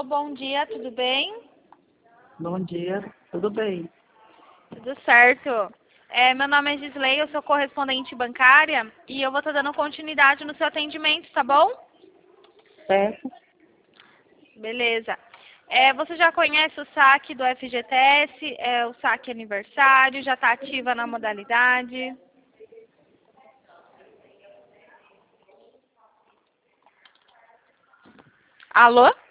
bom dia, tudo bem? Bom dia, tudo bem? Tudo certo. Meu nome é Gisley, eu sou correspondente bancária e eu vou estar dando continuidade no seu atendimento, tá bom? Certo? Beleza. Você já conhece o saque do FGTS, o saque aniversário, já está ativa na modalidade? Alô?